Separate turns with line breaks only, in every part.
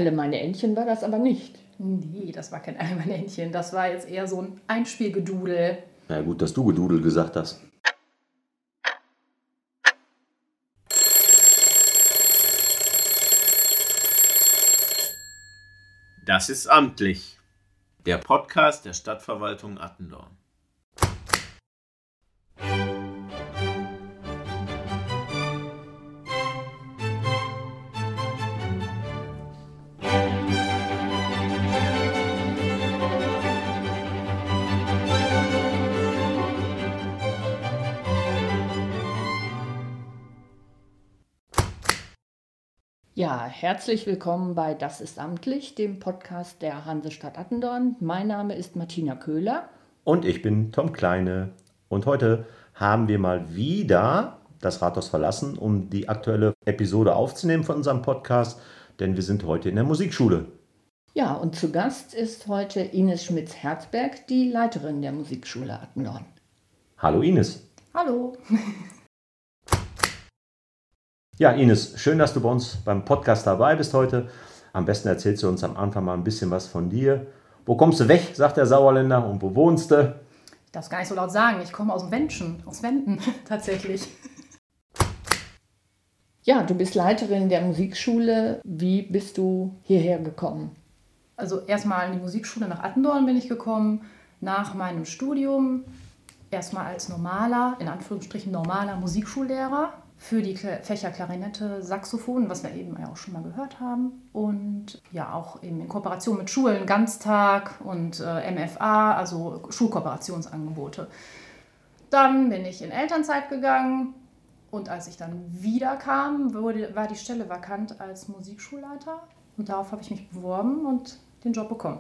Alle meine Entchen war das aber nicht.
Nee, das war kein Alle meine Entchen. Das war jetzt eher so ein Einspielgedudel.
Na gut, dass du Gedudel gesagt hast.
Das ist amtlich. Der Podcast der Stadtverwaltung Attendorn.
Ja, herzlich willkommen bei Das ist amtlich, dem Podcast der Hansestadt Attendorn. Mein Name ist Martina Köhler.
Und ich bin Tom Kleine. Und heute haben wir mal wieder das Rathaus verlassen, um die aktuelle Episode aufzunehmen von unserem Podcast, denn wir sind heute in der Musikschule.
Ja, und zu Gast ist heute Ines Schmitz-Herzberg, die Leiterin der Musikschule Attendorn.
Hallo Ines.
Hallo.
Ja, Ines, schön, dass du bei uns beim Podcast dabei bist heute. Am besten erzählst du uns am Anfang mal ein bisschen was von dir. Wo kommst du weg, sagt der Sauerländer, und wo wohnst du?
Ich darf es gar nicht so laut sagen. Ich komme aus dem Wendschen, aus Wenden tatsächlich.
Ja, du bist Leiterin der Musikschule. Wie bist du hierher gekommen?
Also erstmal in die Musikschule nach Attendorn bin ich gekommen, nach meinem Studium. Erstmal als normaler, in Anführungsstrichen normaler Musikschullehrer für die Fächer Klarinette, Saxophon, was wir eben ja auch schon mal gehört haben. Und ja auch eben in Kooperation mit Schulen, Ganztag und MFA, also Schulkooperationsangebote. Dann bin ich in Elternzeit gegangen und als ich dann wieder kam, war die Stelle vakant als Musikschulleiter. Und darauf habe ich mich beworben und den Job bekommen.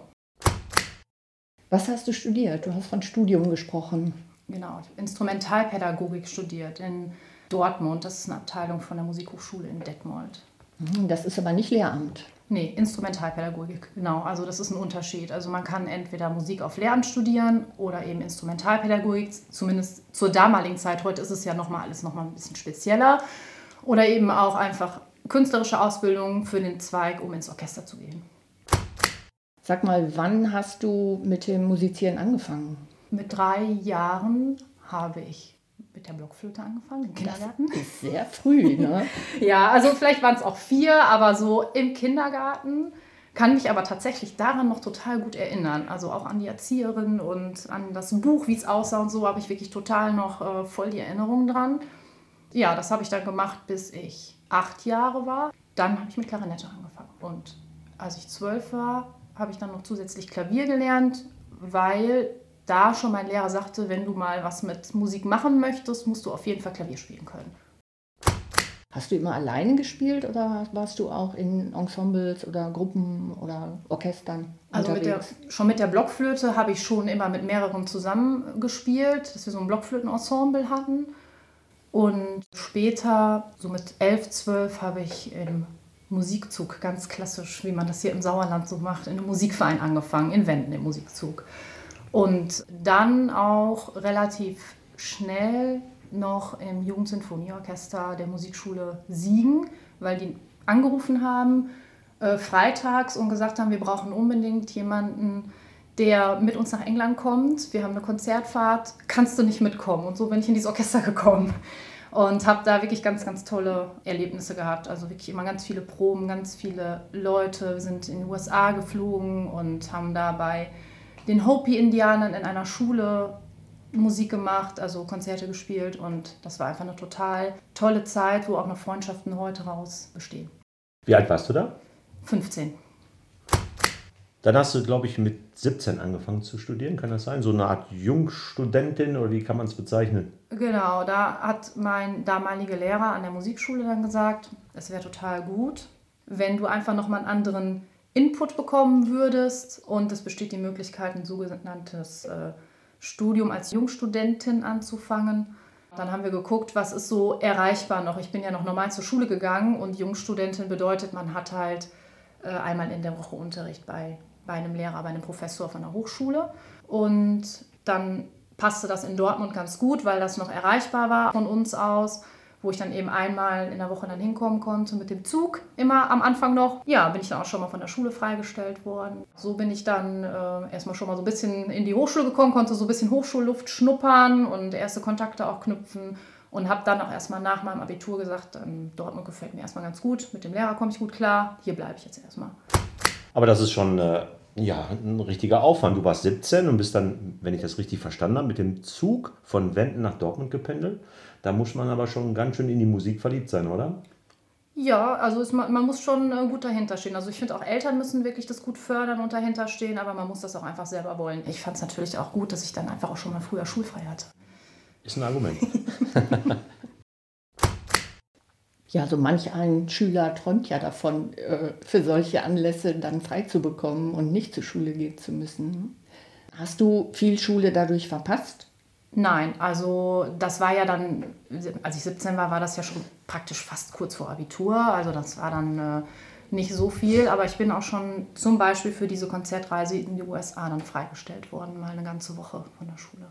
Was hast du studiert? Du hast von Studium gesprochen.
Genau, ich habe Instrumentalpädagogik studiert in Dortmund. Das ist eine Abteilung von der Musikhochschule in Detmold.
Das ist aber nicht Lehramt.
Nee, Instrumentalpädagogik, genau. Also das ist ein Unterschied. Also man kann entweder Musik auf Lehramt studieren oder eben Instrumentalpädagogik, zumindest zur damaligen Zeit. Heute ist es ja alles noch mal ein bisschen spezieller. Oder eben auch einfach künstlerische Ausbildung für den Zweig, um ins Orchester zu gehen.
Sag mal, wann hast du mit dem Musizieren angefangen?
Mit 3 Jahren habe ich mit der Blockflöte angefangen, im Kindergarten.
Das ist sehr früh, ne?
Ja, also vielleicht waren es auch 4, aber so im Kindergarten. Kann mich aber tatsächlich daran noch total gut erinnern. Also auch an die Erzieherin und an das Buch, wie es aussah und so, habe ich wirklich total noch voll die Erinnerungen dran. Ja, das habe ich dann gemacht, bis ich 8 Jahre war. Dann habe ich mit Klarinette angefangen. Und als ich 12 war, habe ich dann noch zusätzlich Klavier gelernt, weil da schon mein Lehrer sagte, wenn du mal was mit Musik machen möchtest, musst du auf jeden Fall Klavier spielen können.
Hast du immer alleine gespielt oder warst du auch in Ensembles oder Gruppen oder Orchestern unterwegs?
Also schon mit der Blockflöte habe ich schon immer mit mehreren zusammen gespielt, dass wir so ein Blockflötenensemble hatten. Und später, so mit 11, 12, habe ich im Musikzug, ganz klassisch, wie man das hier im Sauerland so macht, in einem Musikverein angefangen, in Wenden im Musikzug. Und dann auch relativ schnell noch im Jugendsinfonieorchester der Musikschule Siegen, weil die angerufen haben, freitags und gesagt haben, wir brauchen unbedingt jemanden, der mit uns nach England kommt. Wir haben eine Konzertfahrt, kannst du nicht mitkommen? Und so bin ich in dieses Orchester gekommen und habe da wirklich ganz, ganz tolle Erlebnisse gehabt. Also wirklich immer ganz viele Proben, ganz viele Leute. Wir sind in die USA geflogen und haben da bei den Hopi-Indianern in einer Schule Musik gemacht, also Konzerte gespielt. Und das war einfach eine total tolle Zeit, wo auch noch Freundschaften heute raus bestehen.
Wie alt warst du da?
15.
Dann hast du, glaube ich, mit 17 angefangen zu studieren, kann das sein? So eine Art Jungstudentin oder wie kann man es bezeichnen?
Genau, da hat mein damaliger Lehrer an der Musikschule dann gesagt, es wäre total gut, wenn du einfach nochmal einen anderen Input bekommen würdest und es besteht die Möglichkeit, ein sogenanntes Studium als Jungstudentin anzufangen. Dann haben wir geguckt, was ist so erreichbar noch. Ich bin ja noch normal zur Schule gegangen und Jungstudentin bedeutet, man hat halt einmal in der Woche Unterricht bei einem Lehrer, bei einem Professor von der Hochschule. Und dann passte das in Dortmund ganz gut, weil das noch erreichbar war von uns aus, wo ich dann eben einmal in der Woche dann hinkommen konnte mit dem Zug, immer am Anfang noch. Ja, bin ich dann auch schon mal von der Schule freigestellt worden. So bin ich dann erstmal schon mal so ein bisschen in die Hochschule gekommen, konnte so ein bisschen Hochschulluft schnuppern und erste Kontakte auch knüpfen und habe dann auch erstmal nach meinem Abitur gesagt, Dortmund gefällt mir erstmal ganz gut, mit dem Lehrer komme ich gut klar, hier bleibe ich jetzt erstmal.
Aber das ist schon ein richtiger Aufwand. Du warst 17 und bist dann, wenn ich das richtig verstanden habe, mit dem Zug von Wenden nach Dortmund gependelt. Da muss man aber schon ganz schön in die Musik verliebt sein, oder?
Ja, also man muss schon gut dahinter stehen. Also ich finde auch Eltern müssen wirklich das gut fördern und dahinter stehen, aber man muss das auch einfach selber wollen. Ich fand es natürlich auch gut, dass ich dann einfach auch schon mal früher schulfrei hatte.
Ist ein Argument.
Ja, so manch ein Schüler träumt ja davon, für solche Anlässe dann frei zu bekommen und nicht zur Schule gehen zu müssen. Hast du viel Schule dadurch verpasst?
Nein, also das war ja dann, als ich 17 war, war das ja schon praktisch fast kurz vor Abitur. Also das war dann nicht so viel, aber ich bin auch schon zum Beispiel für diese Konzertreise in die USA dann freigestellt worden, mal eine ganze Woche von der Schule.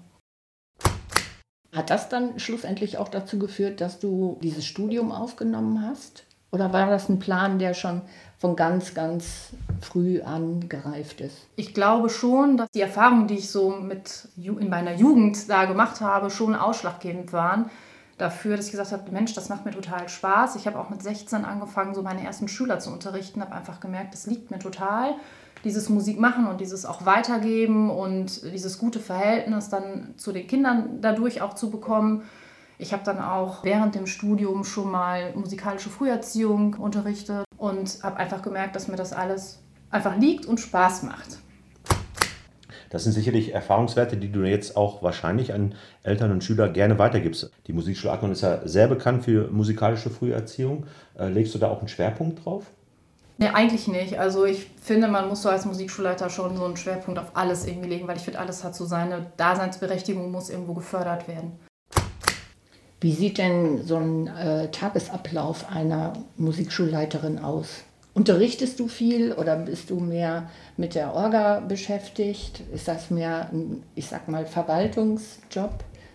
Hat das dann schlussendlich auch dazu geführt, dass du dieses Studium aufgenommen hast? Oder war das ein Plan, der schon von ganz, ganz früh an gereift ist?
Ich glaube schon, dass die Erfahrungen, die ich so in meiner Jugend da gemacht habe, schon ausschlaggebend waren dafür, dass ich gesagt habe, Mensch, das macht mir total Spaß. Ich habe auch mit 16 angefangen, so meine ersten Schüler zu unterrichten, habe einfach gemerkt, das liegt mir total. Dieses Musik machen und dieses auch weitergeben und dieses gute Verhältnis dann zu den Kindern dadurch auch zu bekommen. Ich habe dann auch während dem Studium schon mal musikalische Früherziehung unterrichtet und habe einfach gemerkt, dass mir das alles einfach liegt und Spaß macht.
Das sind sicherlich Erfahrungswerte, die du jetzt auch wahrscheinlich an Eltern und Schüler gerne weitergibst. Die Musikschule Attendorn ist ja sehr bekannt für musikalische Früherziehung. Legst du da auch einen Schwerpunkt drauf?
Nee, eigentlich nicht. Also ich finde, man muss so als Musikschulleiter schon so einen Schwerpunkt auf alles irgendwie legen, weil ich finde, alles hat so seine Daseinsberechtigung, muss irgendwo gefördert werden.
Wie sieht denn so ein Tagesablauf einer Musikschulleiterin aus? Unterrichtest du viel oder bist du mehr mit der Orga beschäftigt? Ist das mehr ein, ich sag mal, Verwaltungsjob?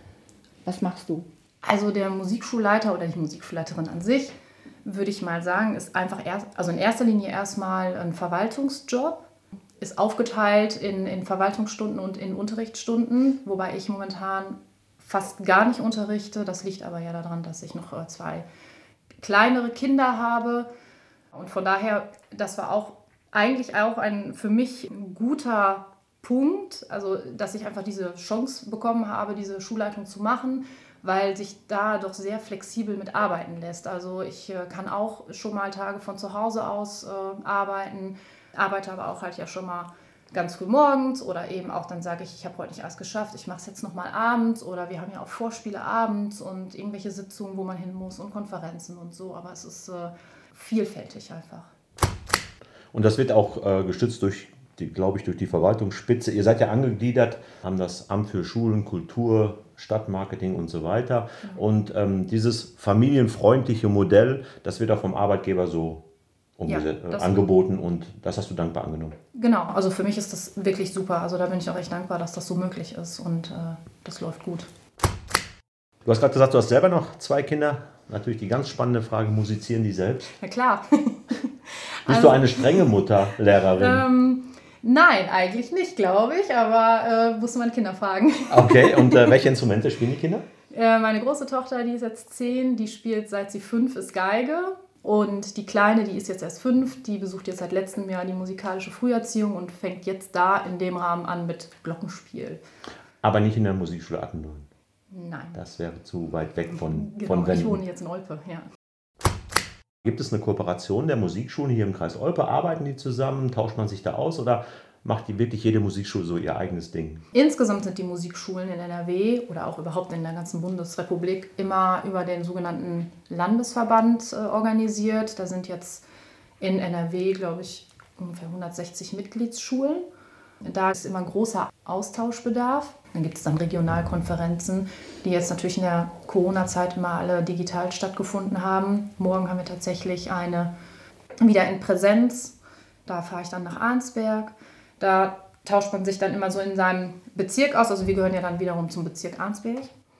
Was machst du?
Also der Musikschulleiter oder die Musikschulleiterin an sich, würde ich mal sagen, ist einfach in erster Linie erstmal ein Verwaltungsjob, ist aufgeteilt in Verwaltungsstunden und in Unterrichtsstunden, wobei ich momentan fast gar nicht unterrichte. Das liegt aber ja daran, dass ich noch 2 kleinere Kinder habe. Und von daher, das war auch eigentlich auch ein für mich guter Punkt, also dass ich einfach diese Chance bekommen habe, diese Schulleitung zu machen, weil sich da doch sehr flexibel mit arbeiten lässt. Also ich kann auch schon mal Tage von zu Hause aus arbeiten, arbeite aber auch halt ja schon mal ganz früh morgens oder eben auch dann sage ich habe heute nicht alles geschafft, ich mache es jetzt nochmal abends oder wir haben ja auch Vorspiele abends und irgendwelche Sitzungen, wo man hin muss und Konferenzen und so, aber es ist vielfältig einfach.
Und das wird auch gestützt durch die Verwaltungsspitze. Ihr seid ja angegliedert, haben das Amt für Schulen, Kultur, Stadtmarketing und so weiter. Und dieses familienfreundliche Modell, das wird auch vom Arbeitgeber so angeboten und das hast du dankbar angenommen.
Genau, also für mich ist das wirklich super. Also da bin ich auch echt dankbar, dass das so möglich ist und das läuft gut.
Du hast gerade gesagt, du hast selber noch 2 Kinder. Natürlich die ganz spannende Frage, musizieren die selbst?
Na klar.
Bist du eine strenge Mutter, Lehrerin?
Nein, eigentlich nicht, glaube ich, aber musste meine Kinder fragen.
Okay, und welche Instrumente spielen die Kinder?
Meine große Tochter, die ist jetzt 10, die spielt seit sie 5 ist Geige. Und die Kleine, die ist jetzt erst 5, die besucht jetzt seit letztem Jahr die musikalische Früherziehung und fängt jetzt da in dem Rahmen an mit Glockenspiel.
Aber nicht in der Musikschule Attendorn?
Nein.
Das wäre zu weit weg von
Wenden. Ich wohne jetzt in Olpe, ja.
Gibt es eine Kooperation der Musikschulen hier im Kreis Olpe? Arbeiten die zusammen? Tauscht man sich da aus oder macht die wirklich jede Musikschule so ihr eigenes Ding?
Insgesamt sind die Musikschulen in NRW oder auch überhaupt in der ganzen Bundesrepublik immer über den sogenannten Landesverband organisiert. Da sind jetzt in NRW, glaube ich, ungefähr 160 Mitgliedsschulen. Da ist immer großer Austauschbedarf. Dann gibt es dann Regionalkonferenzen, die jetzt natürlich in der Corona-Zeit immer alle digital stattgefunden haben. Morgen haben wir tatsächlich eine wieder in Präsenz. Da fahre ich dann nach Arnsberg. Da tauscht man sich dann immer so in seinem Bezirk aus. Also wir gehören ja dann wiederum zum Bezirk Arnsberg.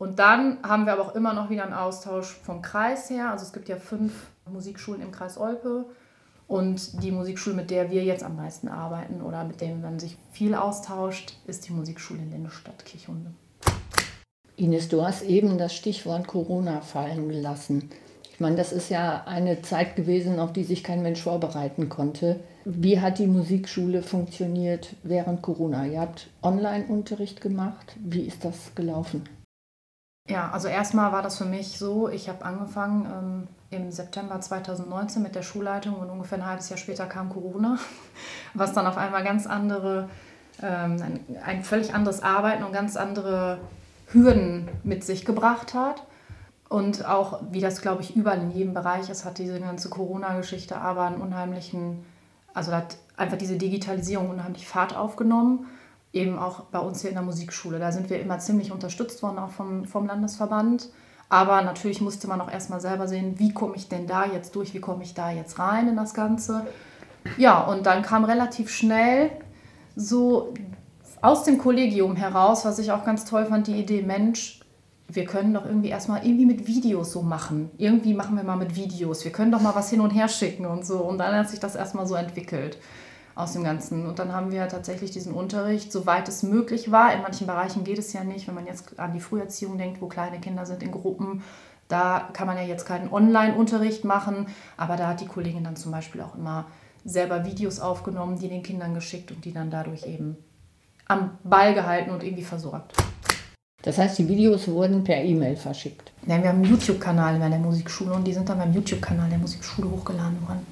Und dann haben wir aber auch immer noch wieder einen Austausch vom Kreis her. Also es gibt ja 5 Musikschulen im Kreis Olpe. Und die Musikschule, mit der wir jetzt am meisten arbeiten oder mit der man sich viel austauscht, ist die Musikschule in Lennestadt-Kirchhunde.
Ines, du hast eben das Stichwort Corona fallen gelassen. Ich meine, das ist ja eine Zeit gewesen, auf die sich kein Mensch vorbereiten konnte. Wie hat die Musikschule funktioniert während Corona? Ihr habt Online-Unterricht gemacht. Wie ist das gelaufen?
Ja, also erstmal war das für mich so, ich habe angefangen im September 2019 mit der Schulleitung und ungefähr ein halbes Jahr später kam Corona, was dann auf einmal ganz andere, ein völlig anderes Arbeiten und ganz andere Hürden mit sich gebracht hat. Und auch, wie das, glaube ich, überall in jedem Bereich ist, hat diese ganze Corona-Geschichte aber einen unheimlichen, also hat einfach diese Digitalisierung unheimlich Fahrt aufgenommen. Eben auch bei uns hier in der Musikschule. Da sind wir immer ziemlich unterstützt worden, auch vom Landesverband. Aber natürlich musste man auch erstmal selber sehen, wie komme ich denn da jetzt durch, wie komme ich da jetzt rein in das Ganze. Ja, und dann kam relativ schnell so aus dem Kollegium heraus, was ich auch ganz toll fand, die Idee, Mensch, wir können doch irgendwie mit Videos so machen. Irgendwie machen wir mal mit Videos. Wir können doch mal was hin und her schicken und so. Und dann hat sich das erstmal so entwickelt aus dem Ganzen. Und dann haben wir tatsächlich diesen Unterricht, soweit es möglich war. In manchen Bereichen geht es ja nicht, wenn man jetzt an die Früherziehung denkt, wo kleine Kinder sind in Gruppen. Da kann man ja jetzt keinen Online-Unterricht machen. Aber da hat die Kollegin dann zum Beispiel auch immer selber Videos aufgenommen, die den Kindern geschickt und die dann dadurch eben am Ball gehalten und irgendwie versorgt.
Das heißt, die Videos wurden per E-Mail verschickt?
Ja, wir haben einen YouTube-Kanal in der Musikschule und die sind dann beim YouTube-Kanal der Musikschule hochgeladen worden.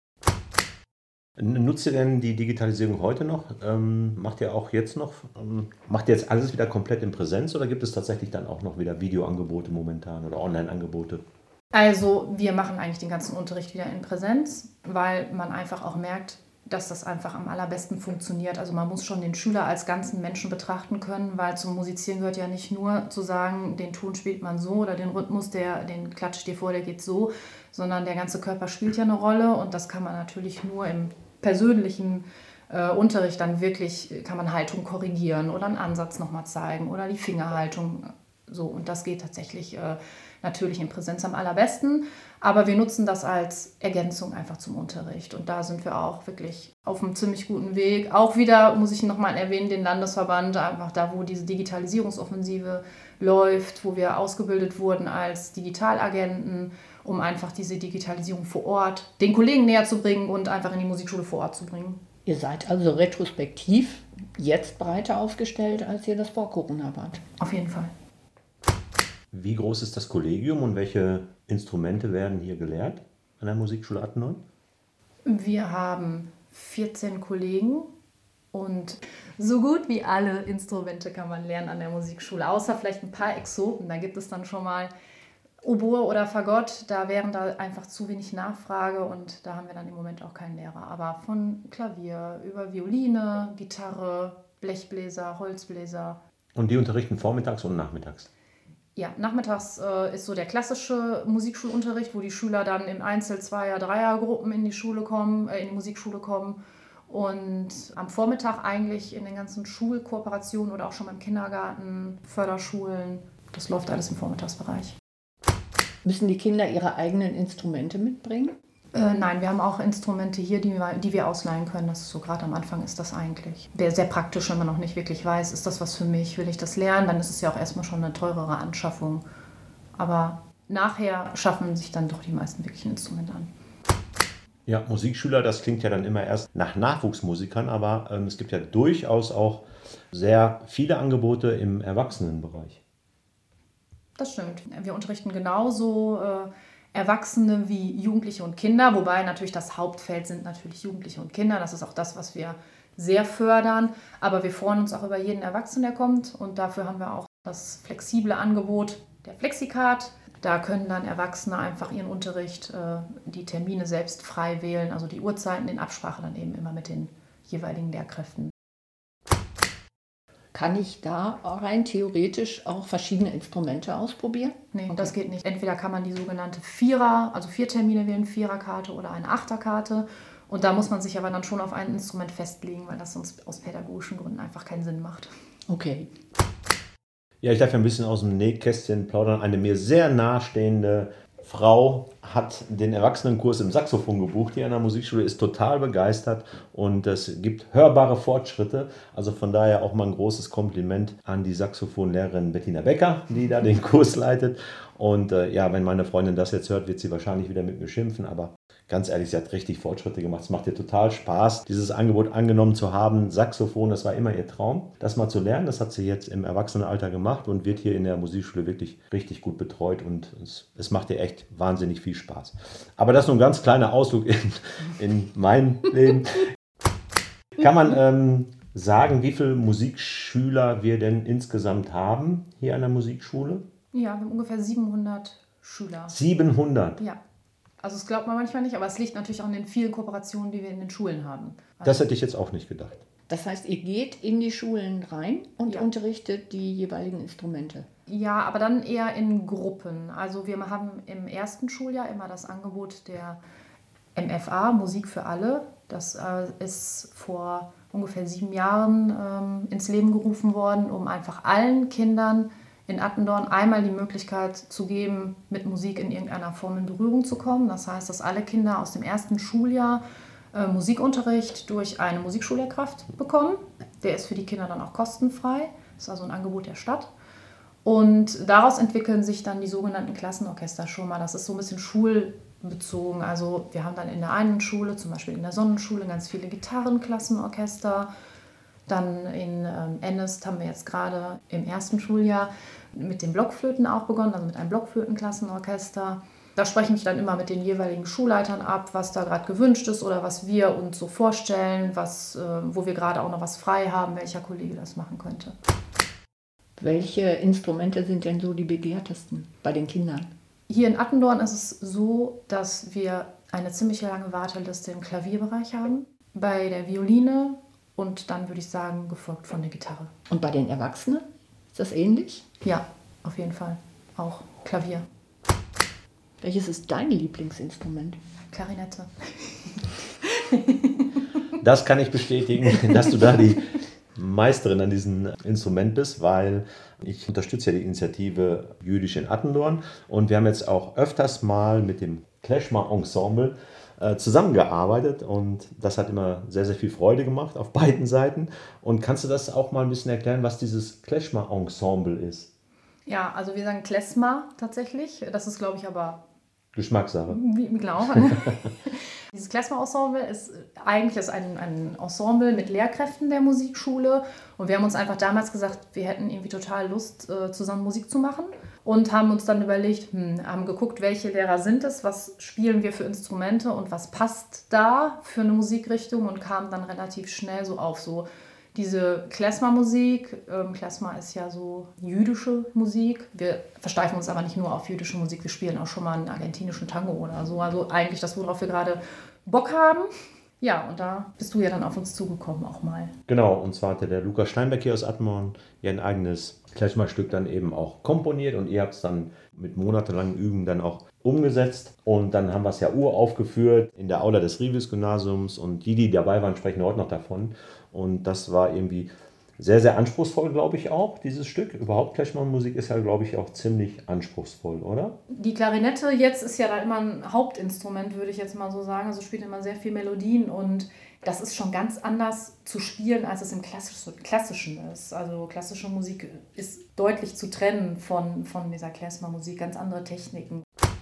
Nutzt ihr denn die Digitalisierung heute noch? Macht ihr auch jetzt noch? Macht ihr jetzt alles wieder komplett in Präsenz oder gibt es tatsächlich dann auch noch wieder Videoangebote momentan oder Online-Angebote?
Also wir machen eigentlich den ganzen Unterricht wieder in Präsenz, weil man einfach auch merkt, dass das einfach am allerbesten funktioniert. Also man muss schon den Schüler als ganzen Menschen betrachten können, weil zum Musizieren gehört ja nicht nur zu sagen, den Ton spielt man so oder den Rhythmus, den klatscht dir vor, der geht so, sondern der ganze Körper spielt ja eine Rolle und das kann man natürlich nur im persönlichen Unterricht dann wirklich, kann man Haltung korrigieren oder einen Ansatz nochmal zeigen oder die Fingerhaltung so und das geht tatsächlich natürlich in Präsenz am allerbesten, aber wir nutzen das als Ergänzung einfach zum Unterricht und da sind wir auch wirklich auf einem ziemlich guten Weg. Auch wieder, muss ich nochmal erwähnen, den Landesverband, einfach da, wo diese Digitalisierungsoffensive läuft, wo wir ausgebildet wurden als Digitalagenten, um einfach diese Digitalisierung vor Ort den Kollegen näher zu bringen und einfach in die Musikschule vor Ort zu bringen.
Ihr seid also retrospektiv jetzt breiter aufgestellt, als ihr das vor Corona wart?
Auf jeden Fall.
Wie groß ist das Kollegium und welche Instrumente werden hier gelehrt an der Musikschule Attendorn?
Wir haben 14 Kollegen und so gut wie alle Instrumente kann man lernen an der Musikschule, außer vielleicht ein paar Exoten. Da gibt es dann schon mal Oboe oder Fagott, da wären da einfach zu wenig Nachfrage und da haben wir dann im Moment auch keinen Lehrer. Aber von Klavier über Violine, Gitarre, Blechbläser, Holzbläser.
Und die unterrichten vormittags und nachmittags?
Ja, nachmittags ist so der klassische Musikschulunterricht, wo die Schüler dann in Einzel-, Zweier-, Dreiergruppen in die Musikschule kommen. Und am Vormittag eigentlich in den ganzen Schulkooperationen oder auch schon beim Kindergarten, Förderschulen. Das läuft alles im Vormittagsbereich.
Müssen die Kinder ihre eigenen Instrumente mitbringen?
Nein, wir haben auch Instrumente hier, die wir ausleihen können. Das ist so gerade am Anfang ist das eigentlich. Wäre sehr praktisch, wenn man noch nicht wirklich weiß, ist das was für mich, will ich das lernen? Dann ist es ja auch erstmal schon eine teurere Anschaffung. Aber nachher schaffen sich dann doch die meisten wirklich ein Instrument an.
Ja, Musikschüler, das klingt ja dann immer erst nach Nachwuchsmusikern, aber es gibt ja durchaus auch sehr viele Angebote im Erwachsenenbereich.
Das stimmt. Wir unterrichten genauso Erwachsene wie Jugendliche und Kinder, wobei natürlich das Hauptfeld sind natürlich Jugendliche und Kinder. Das ist auch das, was wir sehr fördern. Aber wir freuen uns auch über jeden Erwachsenen, der kommt. Und dafür haben wir auch das flexible Angebot der Flexicard. Da können dann Erwachsene einfach ihren Unterricht, die Termine selbst frei wählen, also die Uhrzeiten in Absprache dann eben immer mit den jeweiligen Lehrkräften.
Kann ich da rein theoretisch auch verschiedene Instrumente ausprobieren?
Nee,
Okay.
Das geht nicht. Entweder kann man die sogenannte Vierer, also 4 Termine wählen, Viererkarte oder eine Achterkarte. Und da muss man sich aber dann schon auf ein Instrument festlegen, weil das sonst aus pädagogischen Gründen einfach keinen Sinn macht.
Okay.
Ja, ich darf ja ein bisschen aus dem Nähkästchen plaudern. Eine mir sehr nahestehende Frau hat den Erwachsenenkurs im Saxophon gebucht hier an der Musikschule, ist total begeistert und es gibt hörbare Fortschritte. Also von daher auch mal ein großes Kompliment an die Saxophonlehrerin Bettina Becker, die da den Kurs leitet. Und ja, wenn meine Freundin das jetzt hört, wird sie wahrscheinlich wieder mit mir schimpfen, aber ganz ehrlich, sie hat richtig Fortschritte gemacht. Es macht ihr total Spaß, dieses Angebot angenommen zu haben. Saxophon, das war immer ihr Traum, das mal zu lernen. Das hat sie jetzt im Erwachsenenalter gemacht und wird hier in der Musikschule wirklich richtig gut betreut. Und es macht ihr echt wahnsinnig viel Spaß. Aber das ist nur ein ganz kleiner Ausflug in mein Leben. Kann man sagen, wie viele Musikschüler wir denn insgesamt haben hier an der Musikschule?
Ja, wir haben ungefähr 700 Schüler.
700?
Ja. Also das glaubt man manchmal nicht, aber es liegt natürlich auch an den vielen Kooperationen, die wir in den Schulen haben.
Das hätte ich jetzt auch nicht gedacht.
Das heißt, ihr geht in die Schulen rein und
Ja.
unterrichtet die jeweiligen Instrumente.
Ja, aber dann eher in Gruppen. Also wir haben im ersten Schuljahr immer das Angebot der MFA, Musik für alle. Das ist vor ungefähr 7 Jahren ins Leben gerufen worden, um einfach allen Kindern in Attendorn einmal die Möglichkeit zu geben, mit Musik in irgendeiner Form in Berührung zu kommen. Das heißt, dass alle Kinder aus dem ersten Schuljahr Musikunterricht durch eine Musikschullehrkraft bekommen. Der ist für die Kinder dann auch kostenfrei. Das ist also ein Angebot der Stadt. Und daraus entwickeln sich dann die sogenannten Klassenorchester schon mal. Das ist so ein bisschen schulbezogen. Also wir haben dann in der einen Schule, zum Beispiel in der Sonnenschule, ganz viele Gitarrenklassenorchester. Dann in Ennest haben wir jetzt gerade im ersten Schuljahr mit den Blockflöten auch begonnen, also mit einem Blockflötenklassenorchester. Da spreche ich dann immer mit den jeweiligen Schulleitern ab, was da gerade gewünscht ist oder was wir uns so vorstellen, wo wir gerade auch noch was frei haben, welcher Kollege das machen könnte.
Welche Instrumente sind denn so die begehrtesten bei den Kindern?
Hier in Attendorn ist es so, dass wir eine ziemlich lange Warteliste im Klavierbereich haben, bei der Violine und dann würde ich sagen, gefolgt von der Gitarre.
Und bei den Erwachsenen? Ist das ähnlich?
Ja, auf jeden Fall. Auch Klavier.
Welches ist dein Lieblingsinstrument?
Klarinette.
Das kann ich bestätigen, dass du da die Meisterin an diesem Instrument bist, weil ich unterstütze ja die Initiative Jüdisch in Attendorn und wir haben jetzt auch öfters mal mit dem Klezmer Ensemble zusammengearbeitet und das hat immer sehr, sehr viel Freude gemacht auf beiden Seiten. Und kannst du das auch mal ein bisschen erklären, was dieses Klezmer Ensemble ist?
Ja, also wir sagen Klezmer tatsächlich. Das ist, glaube ich, aber
Geschmackssache.
Genau. Dieses Klezmer-Ensemble ist eigentlich ein Ensemble mit Lehrkräften der Musikschule. Und wir haben uns einfach damals gesagt, wir hätten irgendwie total Lust, zusammen Musik zu machen. Und haben uns dann überlegt, haben geguckt, welche Lehrer sind es, was spielen wir für Instrumente und was passt da für eine Musikrichtung und kamen dann relativ schnell so auf so diese Klezmer-Musik. Klezmer ist ja so jüdische Musik. Wir versteifen uns aber nicht nur auf jüdische Musik, wir spielen auch schon mal einen argentinischen Tango oder so. Also eigentlich das, worauf wir gerade Bock haben. Ja, und da bist du ja dann auf uns zugekommen auch mal.
Genau, und zwar hatte der Lukas Steinbeck hier aus Attendorn ja ein eigenes Klezmer-Stück dann eben auch komponiert und ihr habt es dann mit monatelangem Üben dann auch umgesetzt und dann haben wir es ja uraufgeführt in der Aula des Rivius-Gymnasiums und die dabei waren, sprechen heute noch davon und das war irgendwie sehr, sehr anspruchsvoll, glaube ich auch, dieses Stück. Überhaupt Klezmer-Musik ist ja, glaube ich, auch ziemlich anspruchsvoll, oder?
Die Klarinette jetzt ist ja da immer ein Hauptinstrument, würde ich jetzt mal so sagen. Also spielt immer sehr viel Melodien und das ist schon ganz anders zu spielen, als es im Klassischen ist. Also klassische Musik ist deutlich zu trennen von dieser Klezmer-Musik, ganz andere Techniken.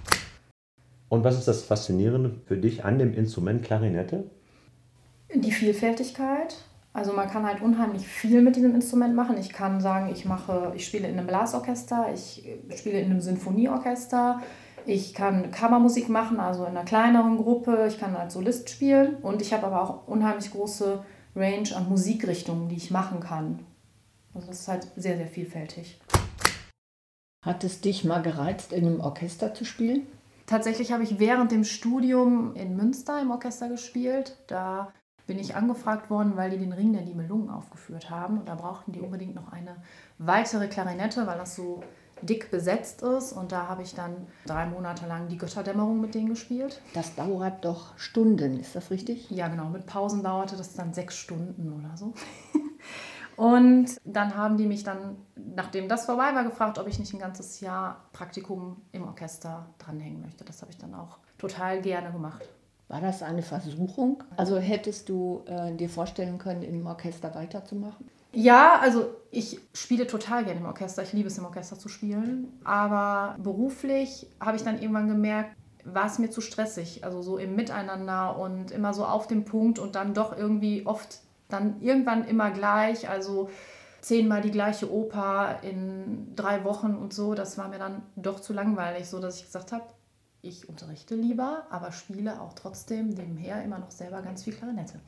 Und was ist das Faszinierende für dich an dem Instrument Klarinette?
Die Vielfältigkeit. Also man kann halt unheimlich viel mit diesem Instrument machen. Ich kann sagen, ich spiele in einem Blasorchester, ich spiele in einem Sinfonieorchester, ich kann Kammermusik machen, also in einer kleineren Gruppe, ich kann als Solist spielen und ich habe aber auch unheimlich große Range an Musikrichtungen, die ich machen kann. Also das ist halt sehr, sehr vielfältig.
Hat es dich mal gereizt, in einem Orchester zu spielen?
Tatsächlich habe ich während dem Studium in Münster im Orchester gespielt. Da bin ich angefragt worden, weil die den Ring der Nibelungen aufgeführt haben. Und da brauchten die unbedingt noch eine weitere Klarinette, weil das so dick besetzt ist. Und da habe ich dann 3 Monate lang die Götterdämmerung mit denen gespielt.
Das dauert doch Stunden, ist das richtig?
Ja, genau. Mit Pausen dauerte das dann 6 Stunden oder so. Und dann haben die mich dann, nachdem das vorbei war, gefragt, ob ich nicht ein ganzes Jahr Praktikum im Orchester dranhängen möchte. Das habe ich dann auch total gerne gemacht.
War das eine Versuchung? Also hättest du dir vorstellen können, im Orchester weiterzumachen?
Ja, also ich spiele total gerne im Orchester. Ich liebe es, im Orchester zu spielen. Aber beruflich habe ich dann irgendwann gemerkt, war es mir zu stressig. Also so im Miteinander und immer so auf dem Punkt und dann doch irgendwie oft dann irgendwann immer gleich. Also 10-mal die gleiche Oper in 3 Wochen und so. Das war mir dann doch zu langweilig, so dass ich gesagt habe, ich unterrichte lieber, aber spiele auch trotzdem nebenher immer noch selber ganz viel Klarinette.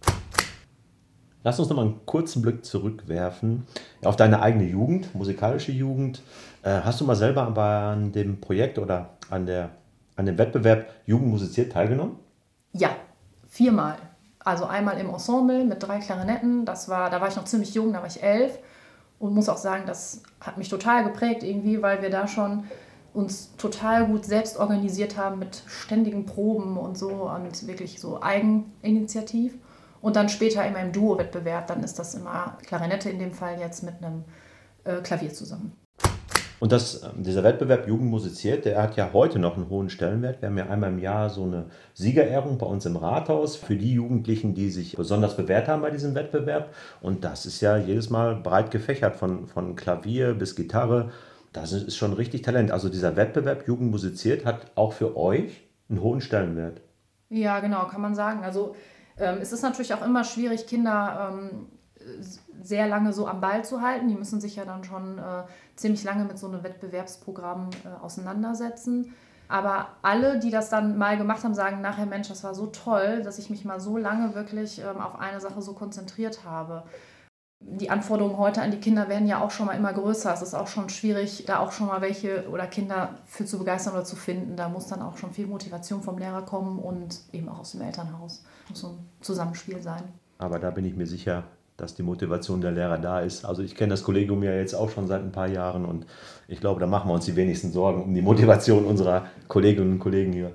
Lass uns noch mal einen kurzen Blick zurückwerfen auf deine eigene Jugend, musikalische Jugend. Hast du mal selber an dem Projekt oder an dem Wettbewerb Jugend musiziert teilgenommen?
Ja, 4-mal. Also einmal im Ensemble mit 3 Klarinetten. Da war ich noch ziemlich jung, da war ich 11. Und muss auch sagen, das hat mich total geprägt irgendwie, weil wir da schon uns total gut selbst organisiert haben mit ständigen Proben und so und wirklich so Eigeninitiativ. Und dann später immer im Duo-Wettbewerb, dann ist das immer Klarinette in dem Fall jetzt mit einem Klavier zusammen.
Und dieser Wettbewerb Jugend musiziert, der hat ja heute noch einen hohen Stellenwert. Wir haben ja einmal im Jahr so eine Siegerehrung bei uns im Rathaus für die Jugendlichen, die sich besonders bewährt haben bei diesem Wettbewerb. Und das ist ja jedes Mal breit gefächert, von Klavier bis Gitarre. Das ist schon richtig Talent. Also dieser Wettbewerb Jugend musiziert hat auch für euch einen hohen Stellenwert.
Ja, genau, kann man sagen. Also es ist natürlich auch immer schwierig, Kinder sehr lange so am Ball zu halten. Die müssen sich ja dann schon ziemlich lange mit so einem Wettbewerbsprogramm auseinandersetzen. Aber alle, die das dann mal gemacht haben, sagen nachher, Mensch, das war so toll, dass ich mich mal so lange wirklich auf eine Sache so konzentriert habe. Die Anforderungen heute an die Kinder werden ja auch schon mal immer größer. Es ist auch schon schwierig, da auch schon mal welche oder Kinder für zu begeistern oder zu finden. Da muss dann auch schon viel Motivation vom Lehrer kommen und eben auch aus dem Elternhaus. Muss so ein Zusammenspiel sein.
Aber da bin ich mir sicher, dass die Motivation der Lehrer da ist. Also ich kenne das Kollegium ja jetzt auch schon seit ein paar Jahren und ich glaube, da machen wir uns die wenigsten Sorgen um die Motivation unserer Kolleginnen und Kollegen hier.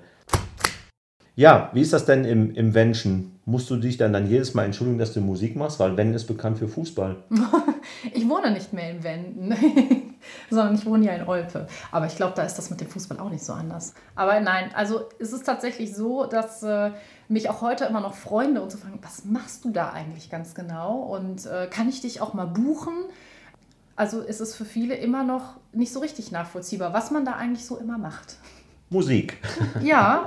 Ja, wie ist das denn im Wenschen? Musst du dich dann jedes Mal entschuldigen, dass du Musik machst? Weil Wenden ist bekannt für Fußball.
Ich wohne nicht mehr in Wenden, sondern ich wohne ja in Olpe. Aber ich glaube, da ist das mit dem Fußball auch nicht so anders. Aber nein, also es ist tatsächlich so, dass mich auch heute immer noch Freunde und so fragen, was machst du da eigentlich ganz genau? Und kann ich dich auch mal buchen? Also es ist für viele immer noch nicht so richtig nachvollziehbar, was man da eigentlich so immer macht.
Musik.
Ja.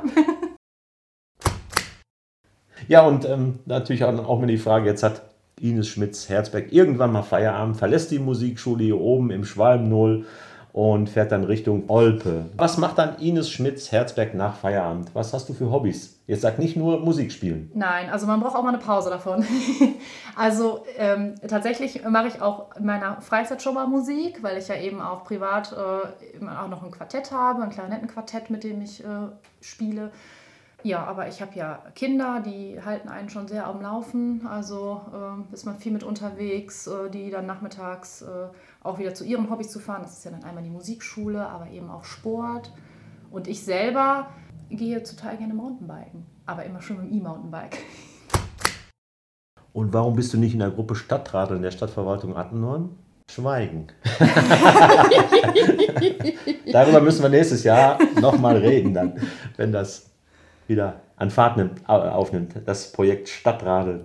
Ja, und natürlich auch mir die Frage, jetzt hat Ines Schmitz-Herzberg irgendwann mal Feierabend, verlässt die Musikschule hier oben im Schwalm-0 und fährt dann Richtung Olpe. Was macht dann Ines Schmitz-Herzberg nach Feierabend? Was hast du für Hobbys? Jetzt sag nicht nur Musik spielen.
Nein, also man braucht auch mal eine Pause davon. Also tatsächlich mache ich auch in meiner Freizeit schon mal Musik, weil ich ja eben auch privat immer auch noch ein Quartett habe, ein Klarinettenquartett, mit dem ich spiele. Ja, aber ich habe ja Kinder, die halten einen schon sehr am Laufen. Also ist man viel mit unterwegs, die dann nachmittags auch wieder zu ihren Hobbys zu fahren. Das ist ja dann einmal die Musikschule, aber eben auch Sport. Und ich selber gehe total gerne Mountainbiken, aber immer schon mit dem E-Mountainbike.
Und warum bist du nicht in der Gruppe Stadtrat in der Stadtverwaltung Attendorn? Schweigen. Darüber müssen wir nächstes Jahr nochmal reden, dann, wenn das wieder an Fahrt aufnimmt, das Projekt Stadtradl.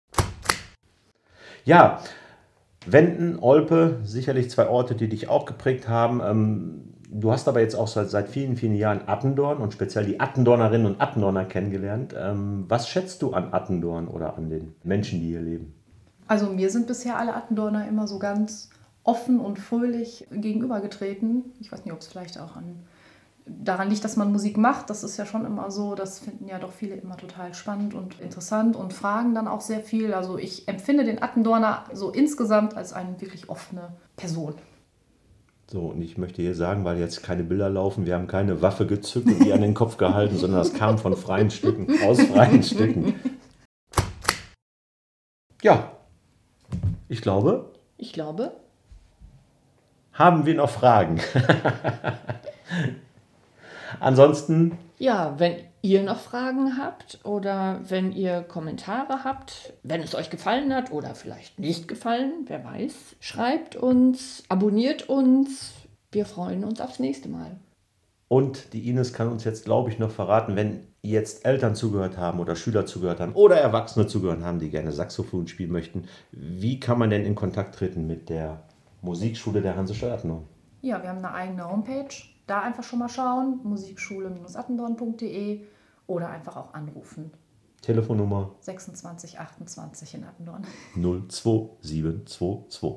Ja, Wenden, Olpe, sicherlich 2 Orte, die dich auch geprägt haben. Du hast aber jetzt auch seit vielen, vielen Jahren Attendorn und speziell die Attendornerinnen und Attendorner kennengelernt. Was schätzt du an Attendorn oder an den Menschen, die hier leben?
Also mir sind bisher alle Attendorner immer so ganz offen und fröhlich gegenübergetreten. Ich weiß nicht, ob es vielleicht auch daran liegt, dass man Musik macht. Das ist ja schon immer so, das finden ja doch viele immer total spannend und interessant und fragen dann auch sehr viel. Also ich empfinde den Attendorner so insgesamt als eine wirklich offene Person.
So, und ich möchte hier sagen, weil jetzt keine Bilder laufen, wir haben keine Waffe gezückt und die an den Kopf gehalten, sondern das kam von freien Stücken, aus freien Stücken. Ja, ich glaube, haben wir noch Fragen? Ansonsten...
Ja, wenn ihr noch Fragen habt oder wenn ihr Kommentare habt, wenn es euch gefallen hat oder vielleicht nicht gefallen, wer weiß, schreibt uns, abonniert uns. Wir freuen uns aufs nächste Mal.
Und die Ines kann uns jetzt, glaube ich, noch verraten, wenn jetzt Eltern zugehört haben oder Schüler zugehört haben oder Erwachsene zugehört haben, die gerne Saxophon spielen möchten, wie kann man denn in Kontakt treten mit der Musikschule der Hansestadt Attendorn?
Ja, wir haben eine eigene Homepage. Da einfach schon mal schauen, musikschule-attendorn.de oder einfach auch anrufen.
Telefonnummer
2628 in Attendorn.
02722.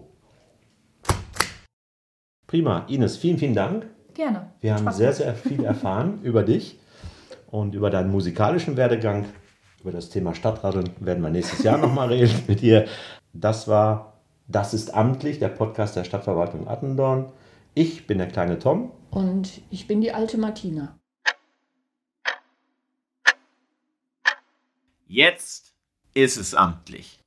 Prima. Ines, vielen, vielen Dank.
Gerne.
Wir haben sehr, sehr viel erfahren über dich und über deinen musikalischen Werdegang. Über das Thema Stadtradeln werden wir nächstes Jahr nochmal reden mit dir. Das ist amtlich, der Podcast der Stadtverwaltung Attendorn. Ich bin der kleine Tom.
Und ich bin die alte Martina.
Jetzt ist es amtlich.